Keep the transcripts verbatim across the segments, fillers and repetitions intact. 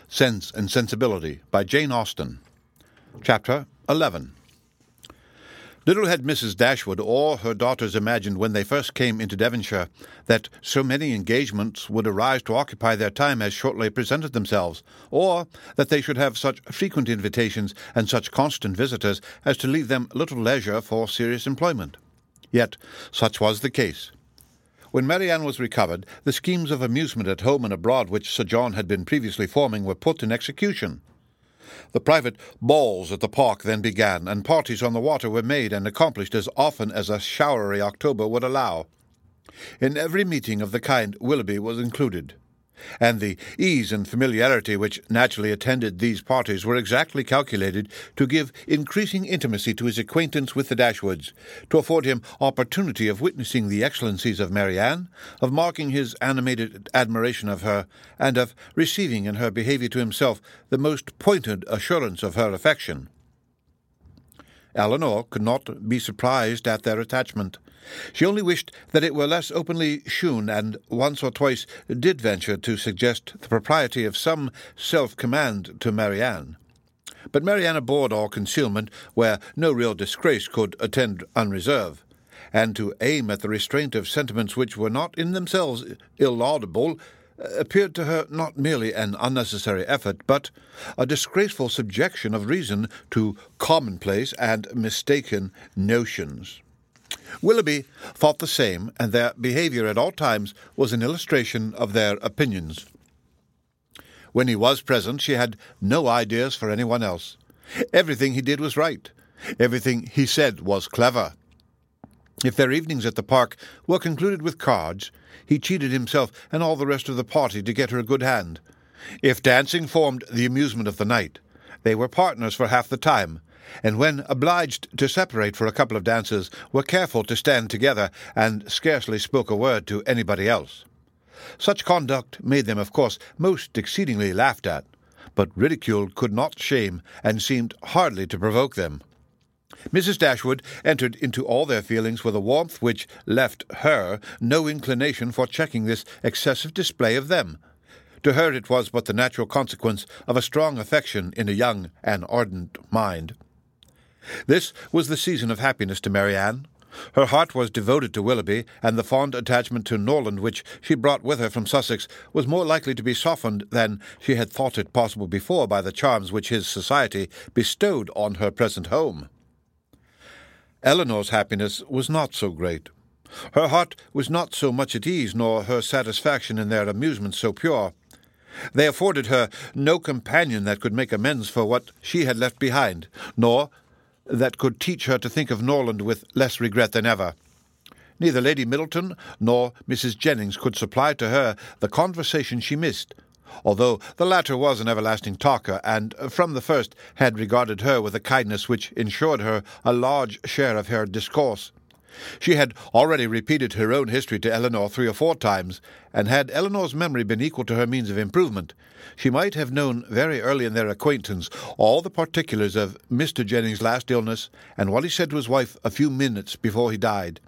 Sense and Sensibility by Jane Austen. Chapter eleven. Little had Missus Dashwood or her daughters imagined when they first came into Devonshire that so many engagements would arise to occupy their time as shortly presented themselves, or that they should have such frequent invitations and such constant visitors as to leave them little leisure for serious employment. Yet such was the case. When Marianne was recovered, the schemes of amusement at home and abroad which Sir John had been previously forming were put in execution. The private balls at the park then began, and parties on the water were made and accomplished as often as a showery October would allow. In every meeting of the kind Willoughby was included, and the ease and familiarity which naturally attended these parties were exactly calculated to give increasing intimacy to his acquaintance with the Dashwoods, to afford him opportunity of witnessing the excellencies of Marianne, of marking his animated admiration of her, and of receiving in her behaviour to himself the most pointed assurance of her affection. Eleanor could not be surprised at their attachment. She only wished that it were less openly shewn, and once or twice did venture to suggest the propriety of some self-command to Marianne. But Marianne abhorred all concealment where no real disgrace could attend unreserve, and to aim at the restraint of sentiments which were not in themselves illaudable appeared to her not merely an unnecessary effort, but a disgraceful subjection of reason to commonplace and mistaken notions. Willoughby thought the same, and their behaviour at all times was an illustration of their opinions. When he was present, she had no ideas for anyone else. Everything he did was right. Everything he said was clever. If their evenings at the park were concluded with cards, he cheated himself and all the rest of the party to get her a good hand. If dancing formed the amusement of the night, they were partners for half the time, and when obliged to separate for a couple of dances, were careful to stand together, and scarcely spoke a word to anybody else. Such conduct made them, of course, most exceedingly laughed at, but ridicule could not shame, and seemed hardly to provoke them. Missus Dashwood entered into all their feelings with a warmth which left her no inclination for checking this excessive display of them. To her it was but the natural consequence of a strong affection in a young and ardent mind. This was the season of happiness to Marianne. Her heart was devoted to Willoughby, and the fond attachment to Norland which she brought with her from Sussex was more likely to be softened than she had thought it possible before by the charms which his society bestowed on her present home. Eleanor's happiness was not so great. Her heart was not so much at ease, nor her satisfaction in their amusements so pure. They afforded her no companion that could make amends for what she had left behind, nor that could teach her to think of Norland with less regret than ever. Neither Lady Middleton nor Missus Jennings could supply to her the conversation she missed, although the latter was an everlasting talker, and from the first had regarded her with a kindness which ensured her a large share of her discourse. She had already repeated her own history to Eleanor three or four times, and had Eleanor's memory been equal to her means of improvement, she might have known very early in their acquaintance all the particulars of Mister Jennings' last illness, and what he said to his wife a few minutes before he died.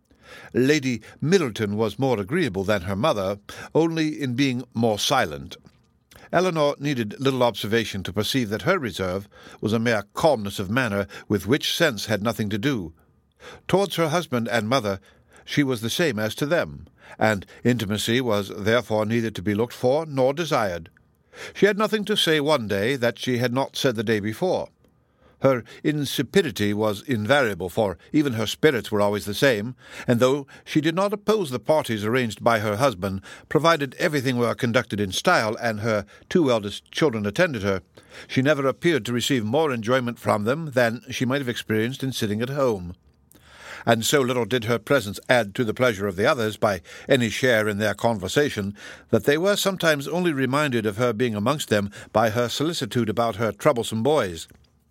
Lady Middleton was more agreeable than her mother, only in being more silent. Eleanor needed little observation to perceive that her reserve was a mere calmness of manner with which sense had nothing to do. Towards her husband and mother she was the same as to them, and intimacy was therefore neither to be looked for nor desired. She had nothing to say one day that she had not said the day before. Her insipidity was invariable, for even her spirits were always the same, and though she did not oppose the parties arranged by her husband, provided everything were conducted in style, and her two eldest children attended her, she never appeared to receive more enjoyment from them than she might have experienced in sitting at home. And so little did her presence add to the pleasure of the others by any share in their conversation, that they were sometimes only reminded of her being amongst them by her solicitude about her troublesome boys.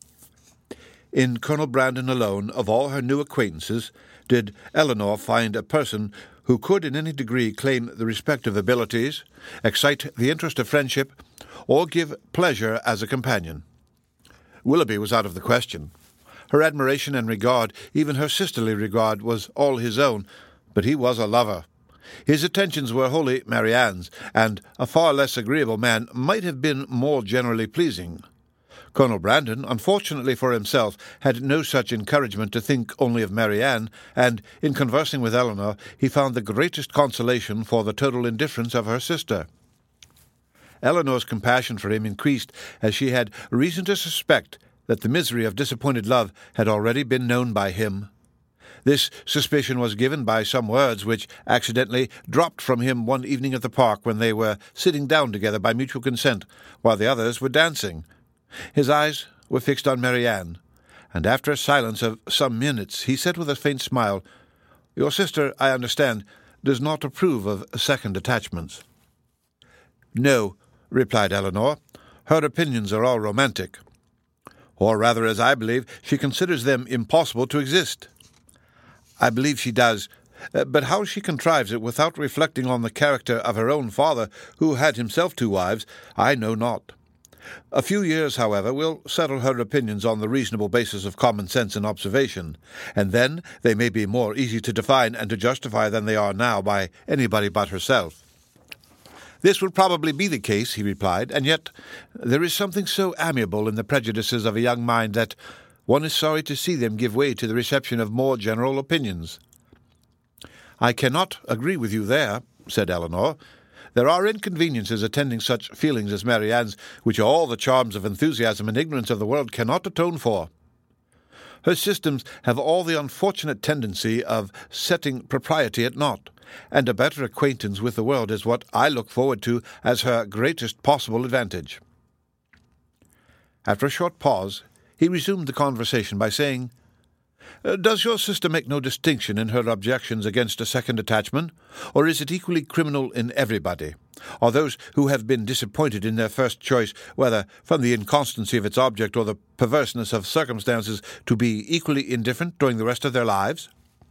In Colonel Brandon alone, of all her new acquaintances, did Eleanor find a person who could in any degree claim the respect of abilities, excite the interest of friendship, or give pleasure as a companion. Willoughby was out of the question. Her admiration and regard, even her sisterly regard, was all his own, but he was a lover. His attentions were wholly Marianne's, and a far less agreeable man might have been more generally pleasing. Colonel Brandon, unfortunately for himself, had no such encouragement to think only of Marianne, and, in conversing with Eleanor, he found the greatest consolation for the total indifference of her sister. Eleanor's compassion for him increased as she had reason to suspect that the misery of disappointed love had already been known by him. This suspicion was given by some words which accidentally dropped from him one evening at the park when they were sitting down together by mutual consent, while the others were dancing. His eyes were fixed on Marianne, and after a silence of some minutes he said with a faint smile, "Your sister, I understand, does not approve of second attachments." "No," replied Eleanor. "Her opinions are all romantic. Or rather, as I believe, she considers them impossible to exist." "I believe she does. But how she contrives it without reflecting on the character of her own father, who had himself two wives, I know not. A few years, however, will settle her opinions on the reasonable basis of common sense and observation, and then they may be more easy to define and to justify than they are now by anybody but herself." "This will probably be the case," he replied, "and yet there is something so amiable in the prejudices of a young mind that one is sorry to see them give way to the reception of more general opinions." "I cannot agree with you there," said Eleanor. "There are inconveniences attending such feelings as Marianne's, which all the charms of enthusiasm and ignorance of the world cannot atone for. Her systems have all the unfortunate tendency of setting propriety at naught, and a better acquaintance with the world is what I look forward to as her greatest possible advantage." After a short pause, he resumed the conversation by saying, "Does your sister make no distinction in her objections against a second attachment, or is it equally criminal in everybody? Are those who have been disappointed in their first choice, whether from the inconstancy of its object or the perverseness of circumstances, to be equally indifferent during the rest of their lives?"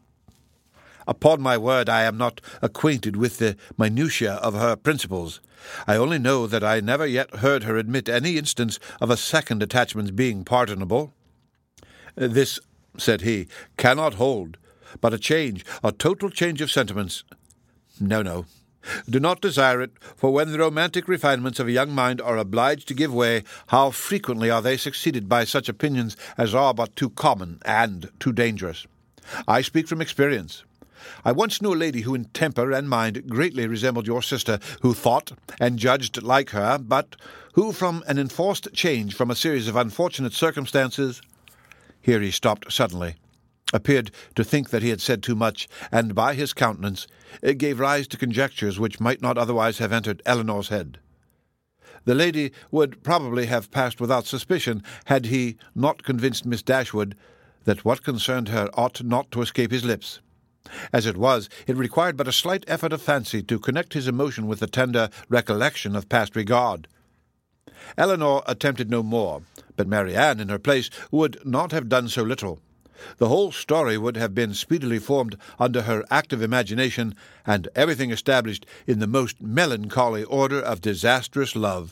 "Upon my word, I am not acquainted with the minutiae of her principles. I only know that I never yet heard her admit any instance of a second attachment's being pardonable." "This," said he, "cannot hold, but a change, a total change of sentiments. No, no. Do not desire it, for when the romantic refinements of a young mind are obliged to give way, how frequently are they succeeded by such opinions as are but too common and too dangerous. I speak from experience. I once knew a lady who in temper and mind greatly resembled your sister, who thought and judged like her, but who, from an enforced change from a series of unfortunate circumstances—" Here he stopped suddenly, appeared to think that he had said too much, and by his countenance it gave rise to conjectures which might not otherwise have entered Eleanor's head. The lady would probably have passed without suspicion had he not convinced Miss Dashwood that what concerned her ought not to escape his lips. As it was, it required but a slight effort of fancy to connect his emotion with the tender recollection of past regard. Eleanor attempted no more, but Marianne, in her place, would not have done so little. The whole story would have been speedily formed under her active imagination, and everything established in the most melancholy order of disastrous love.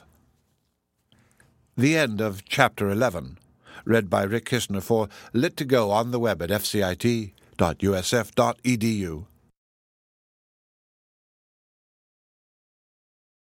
The end of Chapter eleven. Read by Rick Kistner for Lit to Go on the web at f c i t dot u s f dot e d u.